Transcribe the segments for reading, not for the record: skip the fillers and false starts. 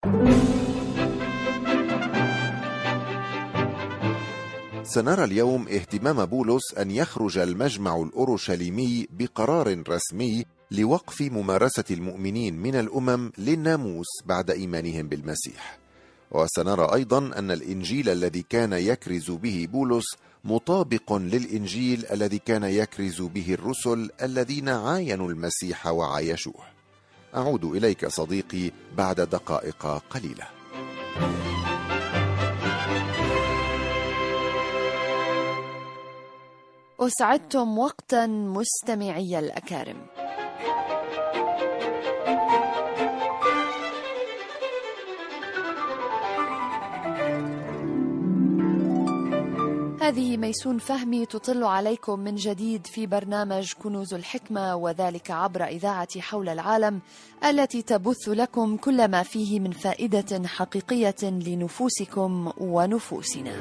سنرى اليوم اهتمام بولس أن يخرج المجمع الأورشليمي بقرار رسمي لوقف ممارسة المؤمنين من الأمم للناموس بعد إيمانهم بالمسيح. وسنرى أيضا أن الإنجيل الذي كان يكرز به بولس مطابق للإنجيل الذي كان يكرز به الرسل الذين عاينوا المسيح وعايشوه. أعود إليك صديقي بعد دقائق قليلة. أسعدتم وقتا مستمعي الأكارم. هذه ميسون فهمي تطل عليكم من جديد في برنامج كنوز الحكمة، وذلك عبر إذاعة حول العالم التي تبث لكم كل ما فيه من فائدة حقيقية لنفوسكم ونفوسنا.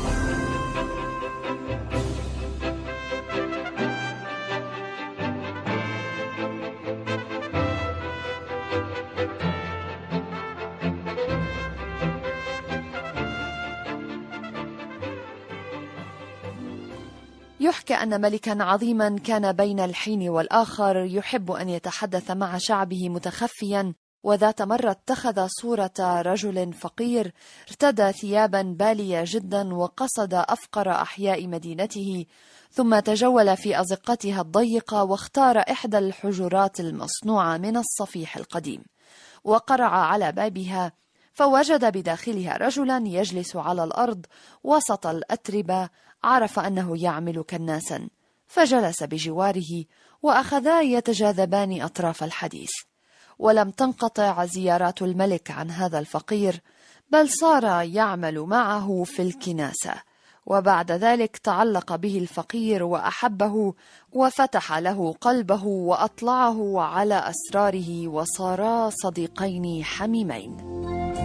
يحكى أن ملكا عظيما كان بين الحين والآخر يحب أن يتحدث مع شعبه متخفيا، وذات مرة اتخذ صورة رجل فقير ارتدى ثيابا بالية جدا وقصد أفقر أحياء مدينته، ثم تجول في أزقتها الضيقة واختار إحدى الحجرات المصنوعة من الصفيح القديم وقرع على بابها، فوجد بداخلها رجلا يجلس على الأرض وسط الأتربة. عرف أنه يعمل كناسا فجلس بجواره وأخذا يتجاذبان أطراف الحديث. ولم تنقطع زيارات الملك عن هذا الفقير، بل صار يعمل معه في الكناسة، وبعد ذلك تعلق به الفقير وأحبه وفتح له قلبه وأطلعه على أسراره، وصارا صديقين حميمين.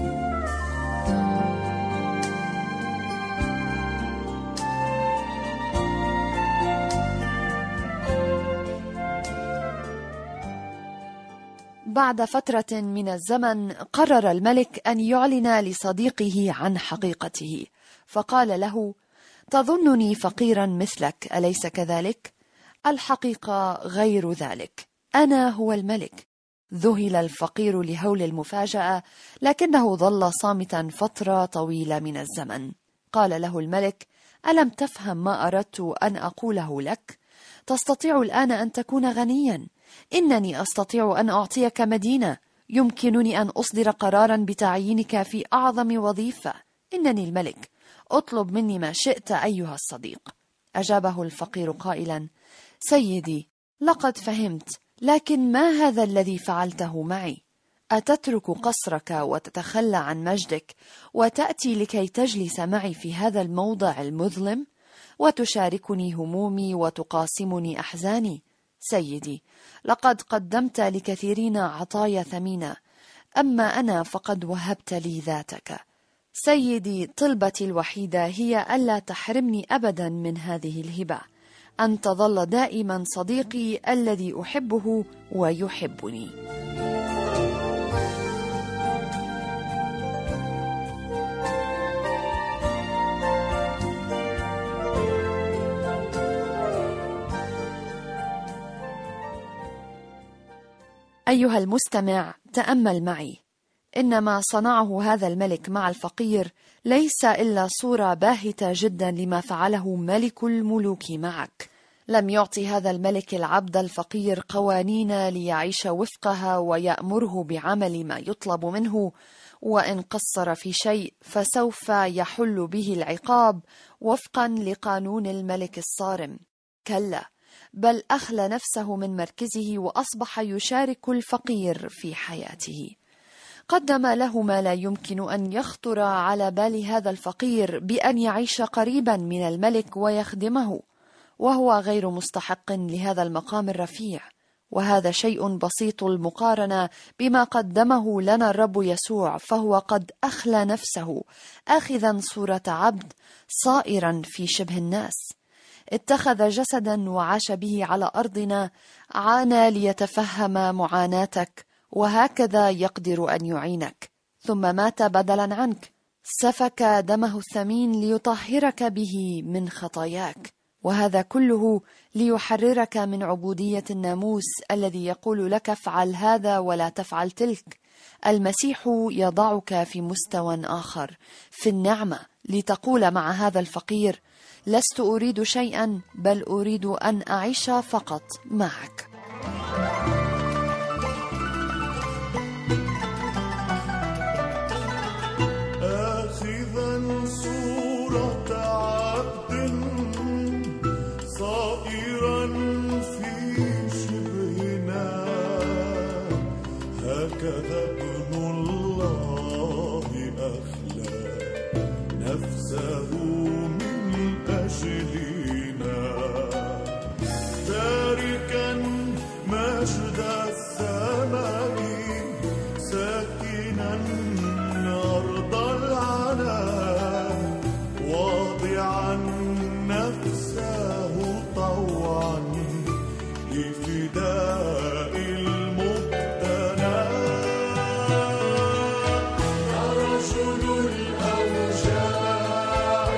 بعد فترة من الزمن قرر الملك أن يعلن لصديقه عن حقيقته، فقال له: تظنني فقيرا مثلك، أليس كذلك؟ الحقيقة غير ذلك، أنا هو الملك. ذهل الفقير لهول المفاجأة، لكنه ظل صامتا فترة طويلة من الزمن. قال له الملك: ألم تفهم ما أردت أن أقوله لك؟ تستطيع الآن أن تكون غنيا. إنني أستطيع أن أعطيك مدينة، يمكنني أن أصدر قرارا بتعيينك في أعظم وظيفة. إنني الملك، أطلب مني ما شئت أيها الصديق. أجابه الفقير قائلا: سيدي، لقد فهمت، لكن ما هذا الذي فعلته معي؟ أتترك قصرك وتتخلى عن مجدك وتأتي لكي تجلس معي في هذا الموضع المظلم وتشاركني همومي وتقاسمني أحزاني؟ سيدي، لقد قدمت لكثيرين عطايا ثمينة، أما أنا فقد وهبت لي ذاتك. سيدي، طلبتي الوحيدة هي ألا تحرمني أبدا من هذه الهبة، أن تظل دائما صديقي الذي أحبه ويحبني. أيها المستمع، تأمل معي، إنما صنعه هذا الملك مع الفقير ليس إلا صورة باهتة جدا لما فعله ملك الملوك معك. لم يعطي هذا الملك العبد الفقير قوانين ليعيش وفقها ويأمره بعمل ما يطلب منه، وإن قصر في شيء فسوف يحل به العقاب وفقا لقانون الملك الصارم. كلا، بل أخلى نفسه من مركزه وأصبح يشارك الفقير في حياته. قدم له ما لا يمكن أن يخطر على بال هذا الفقير بأن يعيش قريبا من الملك ويخدمه، وهو غير مستحق لهذا المقام الرفيع. وهذا شيء بسيط المقارنة بما قدمه لنا الرب يسوع، فهو قد أخلى نفسه آخذا صورة عبد صائرا في شبه الناس، اتخذ جسدا وعاش به على أرضنا، عانى ليتفهم معاناتك، وهكذا يقدر أن يعينك. ثم مات بدلا عنك، سفك دمه الثمين ليطهرك به من خطاياك، وهذا كله ليحررك من عبودية الناموس الذي يقول لك افعل هذا ولا تفعل تلك. المسيح يضعك في مستوى آخر في النعمة، لتقول مع هذا الفقير: لست أريد شيئا، بل أريد أن أعيش فقط معك. آخذا صورة عبد صائرا في شبهنا، هكذا ابن الله أخلى نفسه من أجلنا، تاركا مجد السماء ساكنا أرض العنان، واضعا نفسه طوعا لفداء المبتلى. رجل الأوجاع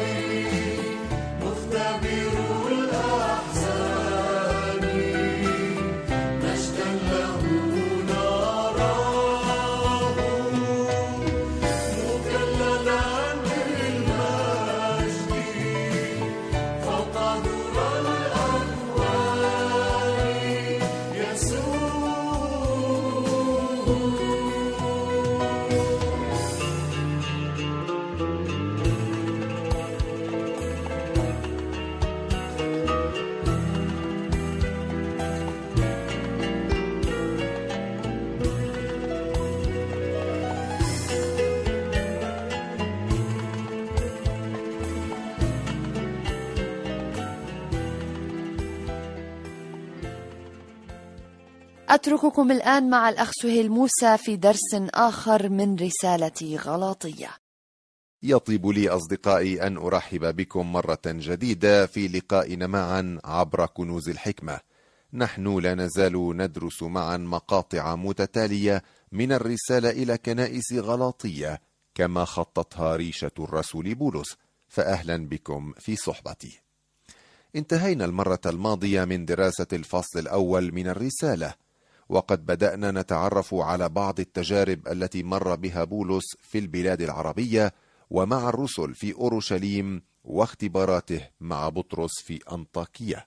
مختبر الأحزان، مجدا له نراه مكللا بالمجد فوق درى الأكوان يسوع. أترككم الآن مع الأخ سهيل موسى في درس آخر من رسالة غلاطية. يطيب لي أصدقائي أن أرحب بكم مرة جديدة في لقائنا معا عبر كنوز الحكمة. نحن لا نزال ندرس معا مقاطع متتالية من الرسالة إلى كنائس غلاطية كما خطتها ريشة الرسول بولس، فأهلا بكم في صحبتي. انتهينا المرة الماضية من دراسة الفصل الأول من الرسالة، وقد بدأنا نتعرف على بعض التجارب التي مر بها بولس في البلاد العربية ومع الرسل في أورشليم، واختباراته مع بطرس في أنطاكية.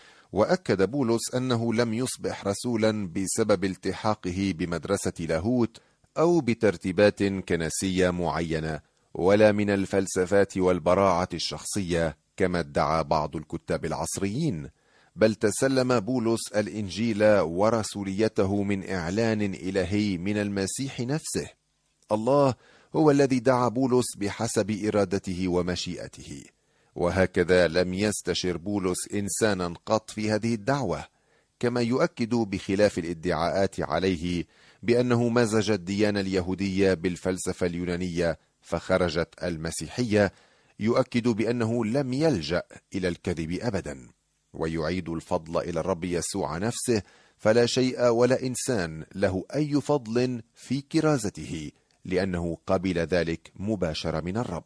وأكد بولس أنه لم يصبح رسولا بسبب التحاقه بمدرسة لاهوت أو بترتيبات كنسية معينة، ولا من الفلسفات والبراعة الشخصية كما ادعى بعض الكتاب العصريين، بل تسلم بولس الإنجيل ورسوليته من إعلان إلهي من المسيح نفسه. الله هو الذي دعا بولس بحسب إرادته ومشيئته، وهكذا لم يستشر بولس إنسانا قط في هذه الدعوة، كما يؤكد بخلاف الادعاءات عليه بأنه مزج الديانة اليهودية بالفلسفة اليونانية فخرجت المسيحية، يؤكد بأنه لم يلجأ إلى الكذب أبدا، ويعيد الفضل إلى الرب يسوع نفسه، فلا شيء ولا إنسان له أي فضل في كرازته، لأنه قبل ذلك مباشرة من الرب.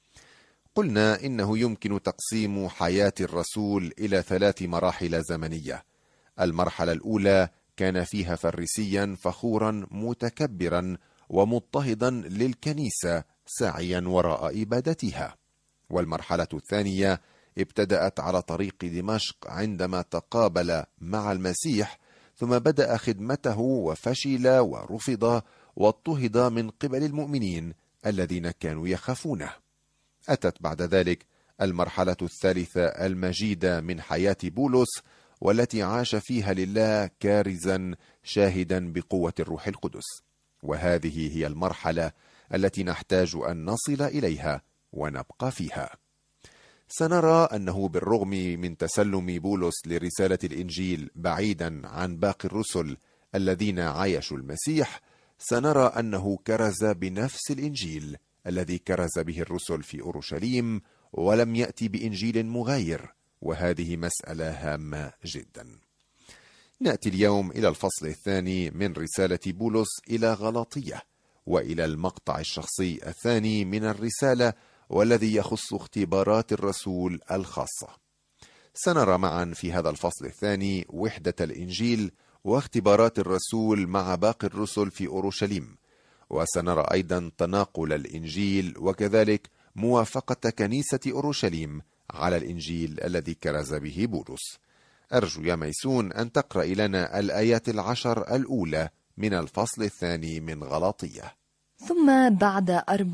قلنا إنه يمكن تقسيم حياة الرسول إلى 3 مراحل زمنية. المرحلة الأولى كان فيها فريسيا فخورا متكبرا ومضطهدا للكنيسة ساعيا وراء إبادتها. والمرحلة الثانية ابتدأت على طريق دمشق عندما تقابل مع المسيح، ثم بدأ خدمته وفشل ورفض واضطهد من قبل المؤمنين الذين كانوا يخافونه. أتت بعد ذلك المرحلة الثالثة المجيدة من حياة بولس، والتي عاش فيها لله كارزا شاهدا بقوة الروح القدس، وهذه هي المرحلة التي نحتاج أن نصل إليها ونبقى فيها. سنرى أنه بالرغم من تسلم بولس لرسالة الإنجيل بعيدا عن باقي الرسل الذين عايشوا المسيح، سنرى أنه كرز بنفس الإنجيل الذي كرز به الرسل في أورشليم، ولم يأتي بإنجيل مغاير، وهذه مسألة هامة جدا. نأتي اليوم إلى الفصل الثاني من رسالة بولس إلى غلاطية، وإلى المقطع الشخصي الثاني من الرسالة، والذي يخص اختبارات الرسول الخاصة. سنرى معا في هذا الفصل الثاني وحدة الإنجيل واختبارات الرسول مع باقي الرسل في أورشليم، وسنرى أيضا تناقل الإنجيل وكذلك موافقة كنيسة أورشليم على الإنجيل الذي كرز به بولس. أرجو يا ميسون أن تقرأ لنا الآيات 10 الأولى من الفصل الثاني من غلاطية. ثم بعد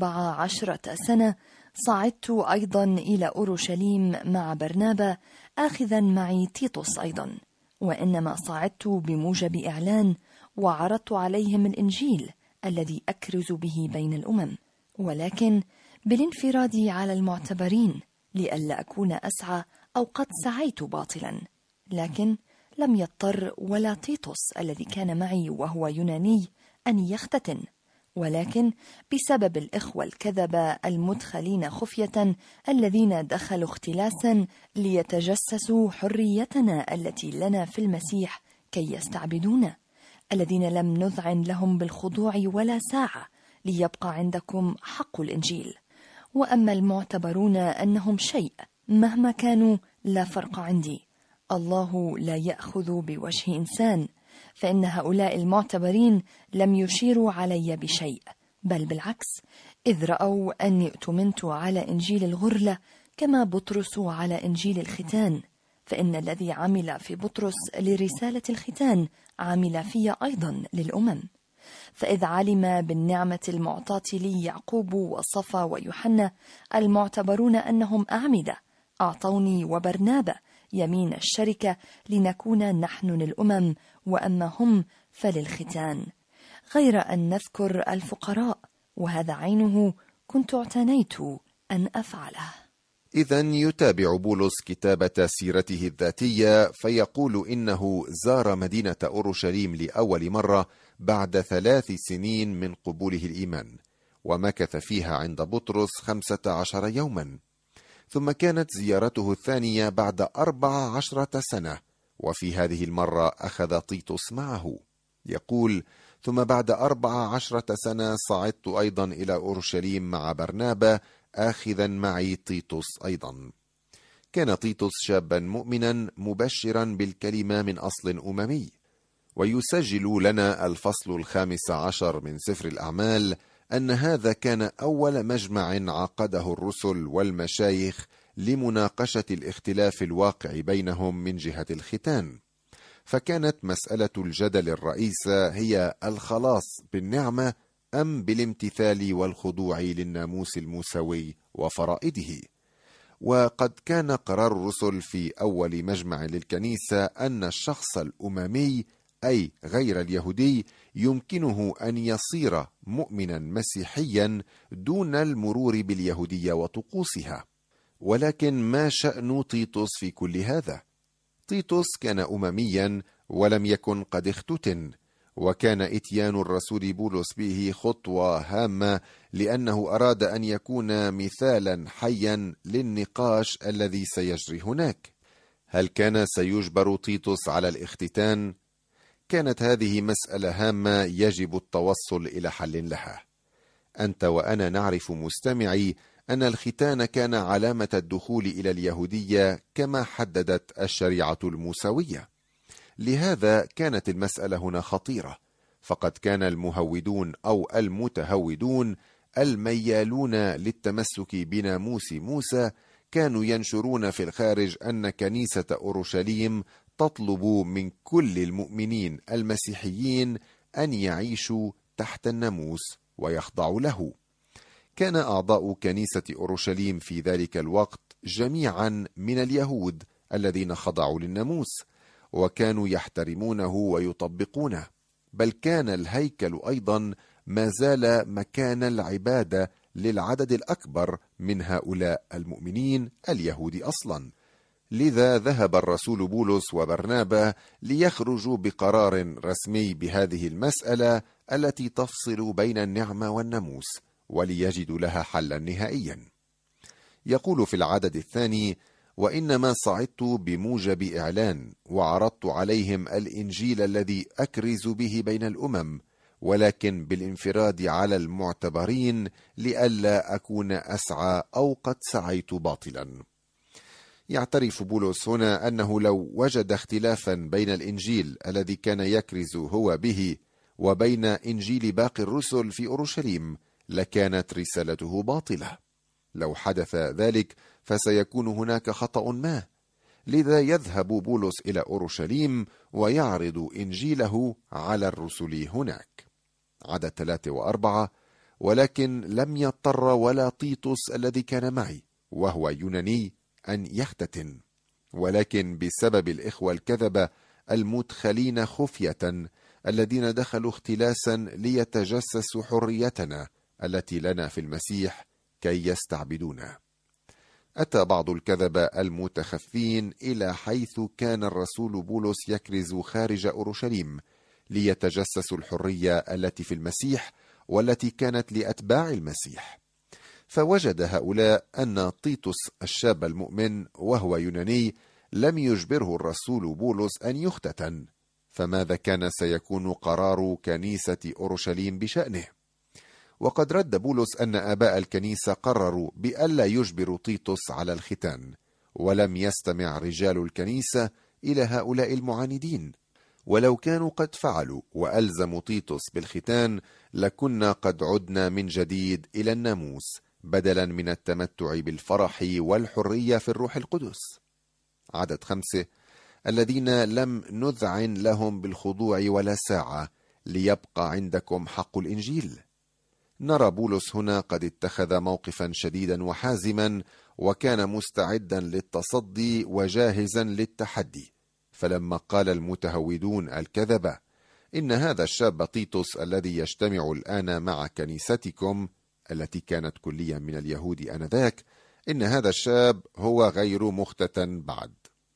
14 سنة صعدت أيضا إلى أورشليم مع برنابا، آخذا معي تيتوس أيضا، وإنما صعدت بموجب إعلان، وعرضت عليهم الإنجيل الذي أكرز به بين الأمم، ولكن بالانفراد على المعتبرين، لئلا أكون أسعى أو قد سعيت باطلا. لكن لم يضطر ولا تيتوس الذي كان معي وهو يوناني أن يختتن، ولكن بسبب الإخوة الكذبة المدخلين خفية الذين دخلوا اختلاسا ليتجسسوا حريتنا التي لنا في المسيح كي يستعبدونا، الذين لم نذعن لهم بالخضوع ولا ساعة، ليبقى عندكم حق الإنجيل. وأما المعتبرون أنهم شيء مهما كانوا لا فرق عندي، الله لا يأخذ بوجه إنسان، فإن هؤلاء المعتبرين لم يشيروا علي بشيء، بل بالعكس، إذ رأوا أني اؤتمنت على إنجيل الغرلة كما بطرس على إنجيل الختان، فإن الذي عمل في بطرس لرسالة الختان عمل في أيضا للأمم. فإذ علم بالنعمة المعطاة لي يعقوب وصفا ويوحنا المعتبرون أنهم أعمدة، أعطوني وبرنابا يمين الشركة لنكون نحن للأمم، وأما هم فللختان، غير أن نذكر الفقراء، وهذا عينه كنت اعتنيت أن أفعله. إذن يتابع بولس كتابة سيرته الذاتية، فيقول إنه زار مدينة أورشليم لأول مرة بعد 3 سنين من قبوله الإيمان، ومكث فيها عند بطرس 15 يوما، ثم كانت زيارته الثانية بعد 14 سنة، وفي هذه المرة أخذ تيتوس معه. يقول: ثم بعد 14 سنة صعدت أيضا إلى أورشليم مع برنابا، آخذا معي تيتوس أيضا. كان تيتوس شابا مؤمنا مبشرا بالكلمة من أصل أممي. ويسجل لنا الفصل 15 من سفر الأعمال أن هذا كان أول مجمع عقده الرسل والمشايخ لمناقشة الاختلاف الواقع بينهم من جهة الختان، فكانت مسألة الجدل الرئيسة هي الخلاص بالنعمة أم بالامتثال والخضوع للناموس الموسوي وفرائده. وقد كان قرار الرسل في أول مجمع للكنيسة أن الشخص الأممي أي غير اليهودي يمكنه أن يصير مؤمنا مسيحيا دون المرور باليهودية وطقوسها. ولكن ما شأن تيتوس في كل هذا؟ تيتوس كان أمميا ولم يكن قد اختتن، وكان إتيان الرسول بولس به خطوة هامة، لأنه أراد أن يكون مثالا حيا للنقاش الذي سيجري هناك. هل كان سيجبر تيتوس على الاختتان؟ كانت هذه مسألة هامة يجب التوصل إلى حل لها. أنت وأنا نعرف مستمعي أن الختان كان علامة الدخول إلى اليهودية كما حددت الشريعة الموسوية. لهذا كانت المسألة هنا خطيرة، فقد كان المهودون أو المتهودون الميالون للتمسك بناموس موسى كانوا ينشرون في الخارج أن كنيسة أورشليم تطلب من كل المؤمنين المسيحيين أن يعيشوا تحت الناموس ويخضعوا له. كان أعضاء كنيسة أورشليم في ذلك الوقت جميعا من اليهود الذين خضعوا للناموس، وكانوا يحترمونه ويطبقونه، بل كان الهيكل أيضا ما زال مكان العبادة للعدد الأكبر من هؤلاء المؤمنين اليهود أصلا. لذا ذهب الرسول بولس وبرنابا ليخرجوا بقرار رسمي بهذه المسألة التي تفصل بين النعمة والناموس، وليجدوا لها حلا نهائيا. يقول في العدد الثاني: وإنما صعدت بموجب إعلان، وعرضت عليهم الإنجيل الذي أكرز به بين الأمم، ولكن بالانفراد على المعتبرين لئلا أكون أسعى أو قد سعيت باطلا. يعترف بولس هنا أنه لو وجد اختلافا بين الإنجيل الذي كان يكرز هو به وبين إنجيل باقي الرسل في أورشليم لكانت رسالته باطلة. لو حدث ذلك فسيكون هناك خطأ ما، لذا يذهب بولس إلى أورشليم ويعرض إنجيله على الرسل هناك. عدد 3 و4: ولكن لم يضطر ولا تيتوس الذي كان معي وهو يوناني أن يختتن، ولكن بسبب الإخوة الكذبة المدخلين خفية الذين دخلوا اختلاسا ليتجسسوا حريتنا التي لنا في المسيح كي يستعبدونا. أتى بعض الكذبة المتخفين إلى حيث كان الرسول بولس يكرز خارج أورشليم ليتجسسوا الحرية التي في المسيح والتي كانت لأتباع المسيح. فوجد هؤلاء أن تيتوس الشاب المؤمن وهو يوناني لم يجبره الرسول بولس أن يختتن، فماذا كان سيكون قرار كنيسة أورشليم بشأنه؟ وقد رد بولس أن آباء الكنيسة قرروا بألا يجبروا تيتوس على الختان، ولم يستمع رجال الكنيسة إلى هؤلاء المعاندين، ولو كانوا قد فعلوا وألزموا تيتوس بالختان لكنا قد عدنا من جديد إلى الناموس بدلا من التمتع بالفرح والحرية في الروح القدس. عدد 5: الذين لم نذعن لهم بالخضوع ولا ساعة ليبقى عندكم حق الإنجيل. نرى بولس هنا قد اتخذ موقفا شديدا وحازما وكان مستعدا للتصدي وجاهزا للتحدي. فلما قال المتهودون الكذبة إن هذا الشاب تيتوس الذي يجتمع الآن مع كنيستكم التي كانت كليا من اليهود آنذاك، إن هذا الشاب هو غير مختتن بعد،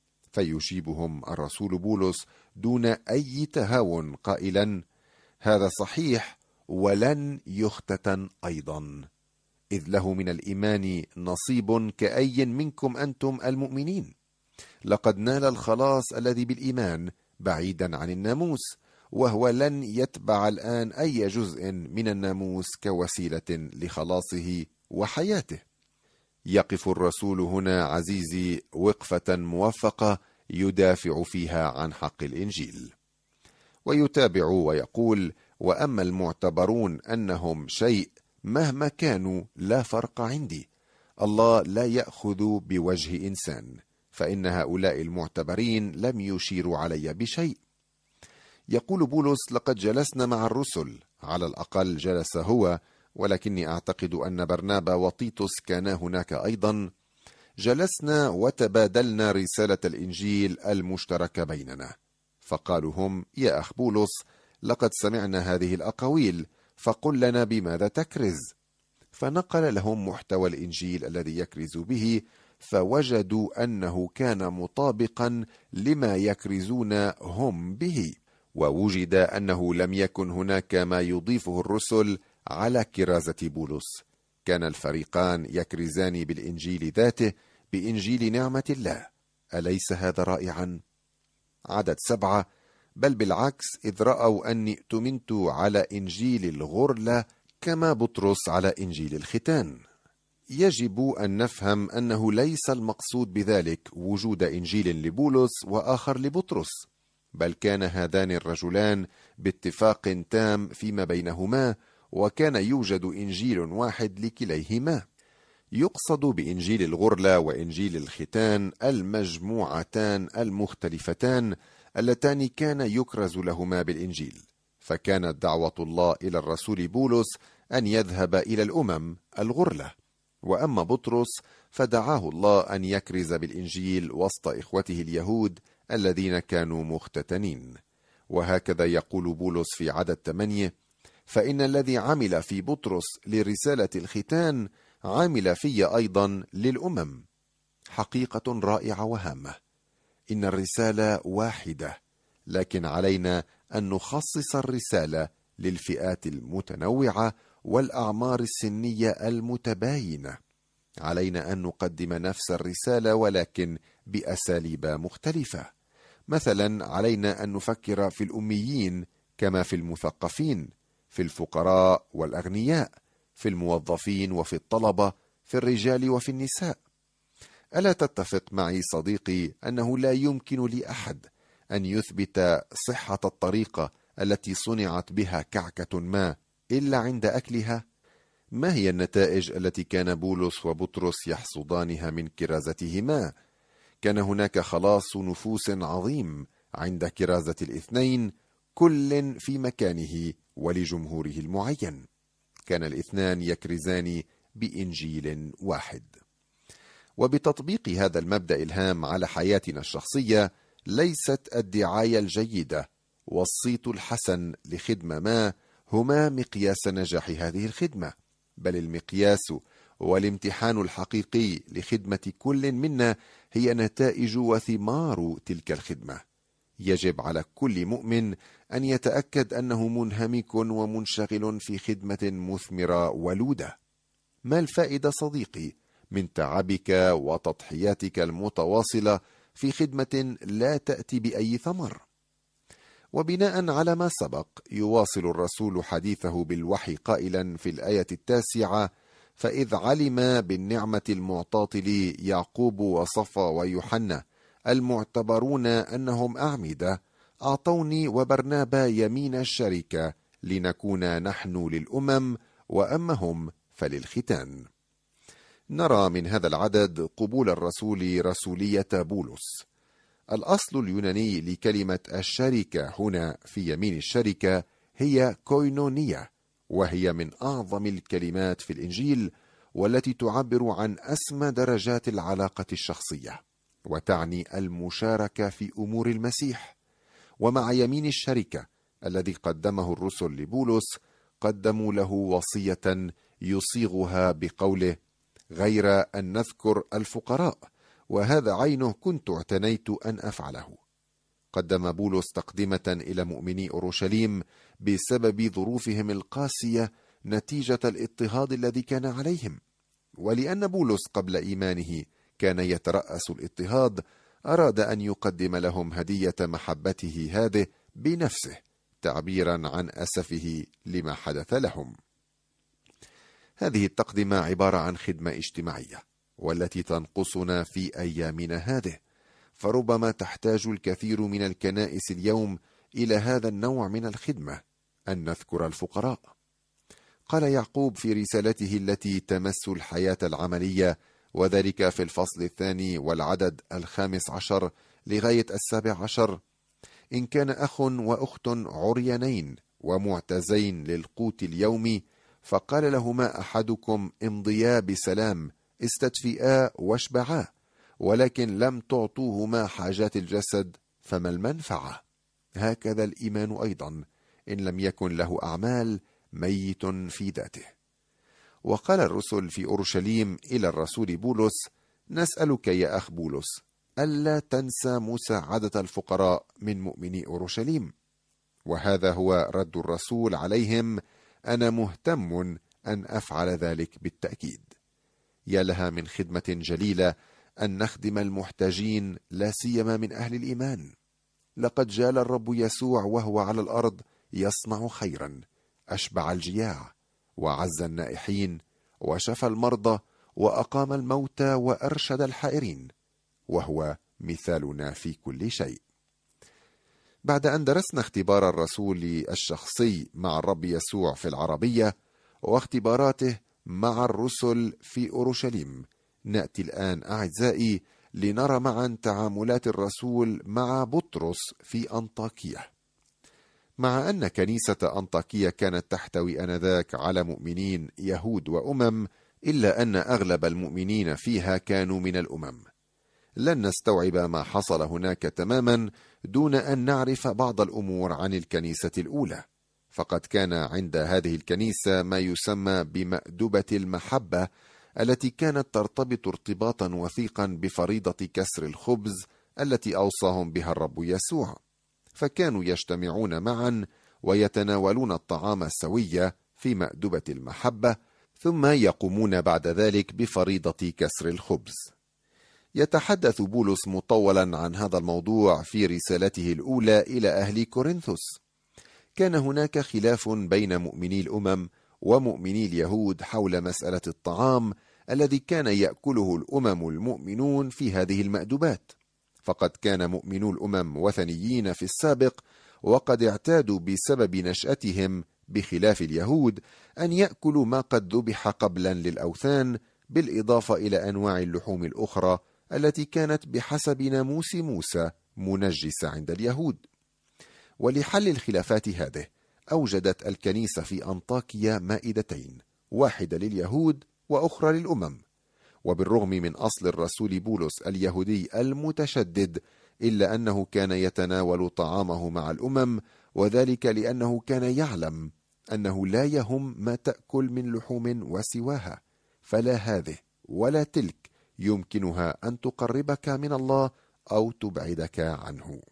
فيجيبهم الرسول بولس دون أي تهاون قائلا: هذا صحيح ولن يختتن أيضا، إذ له من الإيمان نصيب كأي منكم أنتم المؤمنين. لقد نال الخلاص الذي بالإيمان بعيدا عن الناموس، وهو لن يتبع الآن أي جزء من الناموس كوسيلة لخلاصه وحياته. يقف الرسول هنا عزيزي وقفة موفقة يدافع فيها عن حق الإنجيل، ويتابع ويقول: وأما المعتبرون أنهم شيء مهما كانوا لا فرق عندي، الله لا يأخذ بوجه إنسان، فإن هؤلاء المعتبرين لم يشيروا علي بشيء. يقول بولس: لقد جلسنا مع الرسل، على الأقل جلس هو، ولكني أعتقد أن برنابا وتيتوس كانا هناك أيضا. جلسنا وتبادلنا رسالة الإنجيل المشتركة بيننا. فقالوا هم: يا أخ بولس، لقد سمعنا هذه الأقاويل، فقل لنا بماذا تكرز. فنقل لهم محتوى الإنجيل الذي يكرز به، فوجدوا أنه كان مطابقا لما يكرزون هم به، ووجد أنه لم يكن هناك ما يضيفه الرسل على كرازة بولس. كان الفريقان يكرزان بالإنجيل ذاته، بإنجيل نعمة الله. أليس هذا رائعا؟ عدد 7: بل بالعكس، إذ رأوا أني اؤتمنت على إنجيل الغرلة كما بطرس على إنجيل الختان. يجب أن نفهم أنه ليس المقصود بذلك وجود إنجيل لبولس وآخر لبطرس، بل كان هذان الرجلان باتفاق تام فيما بينهما، وكان يوجد إنجيل واحد لكليهما. يقصد بإنجيل الغرلة وإنجيل الختان المجموعتان المختلفتان اللتان كان يكرز لهما بالإنجيل. فكانت دعوة الله إلى الرسول بولس أن يذهب إلى الأمم الغرلة، وأما بطرس فدعاه الله أن يكرز بالإنجيل وسط إخوته اليهود الذين كانوا مختتنين. وهكذا يقول بولس في عدد 8: فإن الذي عمل في بطرس لرسالة الختان عمل في أيضا للأمم. حقيقة رائعة وهامة. إن الرسالة واحدة، لكن علينا أن نخصص الرسالة للفئات المتنوعة والأعمار السنية المتباينة. علينا أن نقدم نفس الرسالة ولكن بأساليب مختلفة. مثلا علينا أن نفكر في الأميين كما في المثقفين، في الفقراء والأغنياء، في الموظفين وفي الطلبة، في الرجال وفي النساء. ألا تتفق معي صديقي أنه لا يمكن لأحد أن يثبت صحة الطريقة التي صنعت بها كعكة ما إلا عند أكلها؟ ما هي النتائج التي كان بولس وبطرس يحصدانها من كرازتهما؟ كان هناك خلاص نفوس عظيم عند كرازة الاثنين، كل في مكانه ولجمهوره المعين. كان الاثنان يكرزان بإنجيل واحد. وبتطبيق هذا المبدأ الهام على حياتنا الشخصية، ليست الدعاية الجيدة والصيت الحسن لخدمة ما هما مقياس نجاح هذه الخدمة، بل المقياس والامتحان الحقيقي لخدمة كل منا هي نتائج وثمار تلك الخدمة. يجب على كل مؤمن أن يتأكد أنه منهمك ومنشغل في خدمة مثمرة ولودة. ما الفائدة صديقي من تعبك وتضحياتك المتواصلة في خدمة لا تأتي بأي ثمر؟ وبناء على ما سبق، يواصل الرسول حديثه بالوحي قائلا في الآية 9: فإذ علم بالنعمة المعطاة لي يعقوب وصفا ويوحنا المعتبرون أنهم أعمدة، أعطوني وبرنابا يمين الشركة لنكون نحن للأمم وأما هم فللختان. نرى من هذا العدد قبول الرسول رسولية بولس. الأصل اليوناني لكلمة الشركة هنا في يمين الشركة هي كوينونية، وهي من أعظم الكلمات في الإنجيل، والتي تعبر عن أسمى درجات العلاقة الشخصية، وتعني المشاركة في أمور المسيح. ومع يمين الشركة الذي قدمه الرسل لبولس، قدموا له وصية يصيغها بقوله: غير أن نذكر الفقراء، وهذا عينه كنت اعتنيت أن أفعله. قدم بولس تقدمة إلى مؤمني أورشليم بسبب ظروفهم القاسية نتيجة الاضطهاد الذي كان عليهم، ولأن بولس قبل إيمانه كان يترأس الاضطهاد، أراد أن يقدم لهم هدية محبته هذه بنفسه، تعبيرا عن أسفه لما حدث لهم. هذه التقدمة عبارة عن خدمة اجتماعية، والتي تنقصنا في أيامنا هذه، فربما تحتاج الكثير من الكنائس اليوم إلى هذا النوع من الخدمة، أن نذكر الفقراء. قال يعقوب في رسالته التي تمس الحياة العملية، وذلك في الفصل 2 والعدد 15 لغاية 17: إن كان أخ وأخت عريانين ومعتزين للقوت اليومي، فقال لهما أحدكم: امضيا بسلام، استدفئا واشبعا، ولكن لم تعطوهما حاجات الجسد، فما المنفعة؟ هكذا الإيمان أيضا، إن لم يكن له أعمال، ميت في ذاته. وقال الرسل في أورشليم إلى الرسول بولس: نسألك يا أخ بولس ألا تنسى مساعدة الفقراء من مؤمني أورشليم. وهذا هو رد الرسول عليهم: أنا مهتم أن أفعل ذلك بالتأكيد. يا لها من خدمة جليلة أن نخدم المحتاجين، لا سيما من أهل الإيمان. لقد جال الرب يسوع وهو على الأرض يصنع خيرا، أشبع الجياع، وعز النائحين، وشفى المرضى، وأقام الموتى، وأرشد الحائرين، وهو مثالنا في كل شيء. بعد أن درسنا اختبار الرسول الشخصي مع الرب يسوع في العربية، واختباراته مع الرسل في أورشليم، نأتي الآن أعزائي لنرى معا تعاملات الرسول مع بطرس في أنطاكية. مع أن كنيسة أنطاكية كانت تحتوي آنذاك على مؤمنين يهود وأمم، إلا أن أغلب المؤمنين فيها كانوا من الأمم. لن نستوعب ما حصل هناك تماما دون أن نعرف بعض الأمور عن الكنيسة الأولى. فقد كان عند هذه الكنيسة ما يسمى بمأدبة المحبة، التي كانت ترتبط ارتباطا وثيقا بفريضة كسر الخبز التي أوصاهم بها الرب يسوع، فكانوا يجتمعون معا ويتناولون الطعام سوية في مأدبة المحبة، ثم يقومون بعد ذلك بفريضة كسر الخبز. يتحدث بولس مطولا عن هذا الموضوع في رسالته الأولى إلى أهل كورنثوس. كان هناك خلاف بين مؤمني الأمم ومؤمني اليهود حول مسألة الطعام الذي كان يأكله الأمم المؤمنون في هذه المأدبات، فقد كان مؤمنو الأمم وثنيين في السابق، وقد اعتادوا بسبب نشأتهم بخلاف اليهود أن يأكلوا ما قد ذبح قبلا للأوثان، بالإضافة إلى أنواع اللحوم الأخرى التي كانت بحسب ناموس موسى منجسة عند اليهود. ولحل الخلافات هذه أوجدت الكنيسة في أنطاكيا مائدتين، واحدة لليهود وأخرى للأمم. وبالرغم من أصل الرسول بولس اليهودي المتشدد، إلا أنه كان يتناول طعامه مع الأمم، وذلك لأنه كان يعلم أنه لا يهم ما تأكل من لحوم وسواها، فلا هذه ولا تلك يمكنها أن تقربك من الله أو تبعدك عنه.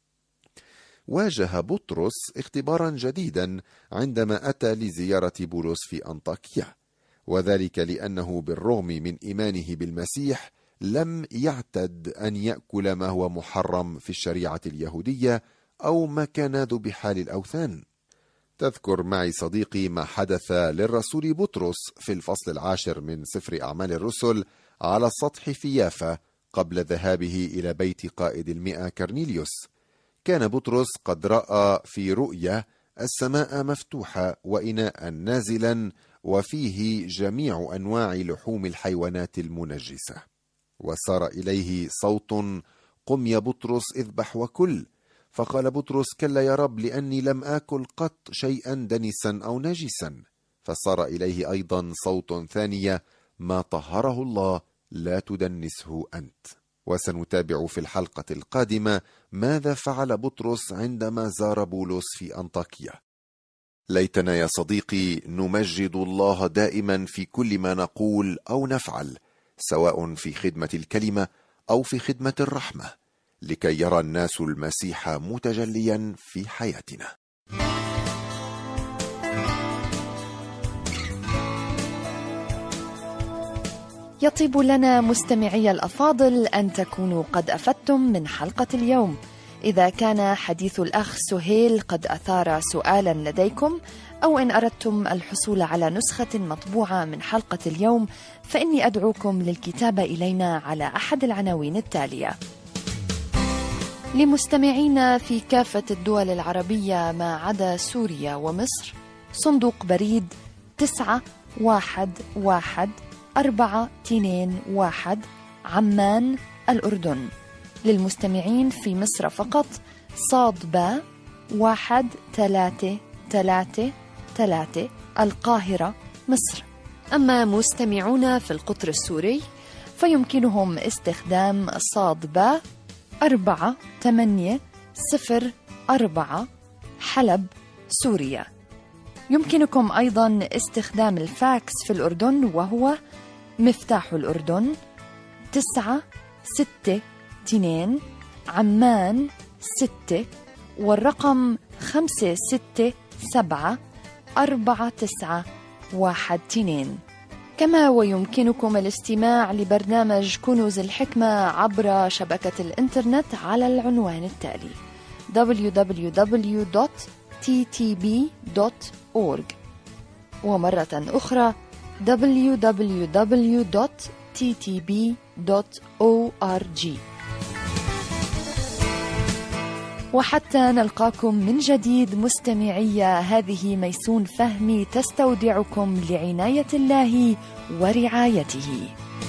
واجه بطرس اختبارا جديدا عندما أتى لزيارة بولس في أنطاكيا، وذلك لأنه بالرغم من إيمانه بالمسيح لم يعتد أن يأكل ما هو محرم في الشريعة اليهودية أو ما كان ذبح للأوثان. تذكر معي صديقي ما حدث للرسول بطرس في الفصل 10 من سفر أعمال الرسل على السطح في يافا قبل ذهابه إلى بيت قائد 100 كرنيليوس. كان بطرس قد رأى في رؤيا السماء مفتوحة وإناء نازلا وفيه جميع أنواع لحوم الحيوانات المنجسة، وصار إليه صوت: قم يا بطرس اذبح وكل. فقال بطرس: كلا يا رب، لأني لم آكل قط شيئا دنسا أو نجسا. فصار إليه أيضا صوت ثانية: ما طهره الله لا تدنسه أنت. وسنتابع في الحلقة القادمة ماذا فعل بطرس عندما زار بولس في أنطاكيا. ليتنا يا صديقي نمجد الله دائما في كل ما نقول أو نفعل، سواء في خدمة الكلمة أو في خدمة الرحمة، لكي يرى الناس المسيح متجليا في حياتنا. يطيب لنا مستمعي الأفاضل أن تكونوا قد أفدتم من حلقة اليوم. إذا كان حديث الأخ سهيل قد أثار سؤالا لديكم، أو إن أردتم الحصول على نسخة مطبوعة من حلقة اليوم، فإني أدعوكم للكتابة إلينا على أحد العناوين التالية: لمستمعينا في كافة الدول العربية ما عدا سوريا ومصر، صندوق بريد 911421 عمان، الأردن. للمستمعين في مصر فقط، صاد با 1333 القاهرة، مصر. أما مستمعون في القطر السوري فيمكنهم استخدام صاد با 4804 حلب، سوريا. يمكنكم أيضا استخدام الفاكس في الأردن، وهو مفتاح الأردن 962 عمان 6، والرقم 5674912. كما ويمكنكم الاستماع لبرنامج كنوز الحكمة عبر شبكة الإنترنت على العنوان التالي: www.ttb.org، ومرة أخرى www.ttb.org. وحتى نلقاكم من جديد مستمعي، هذه ميسون فهمي تستودعكم لعناية الله ورعايته.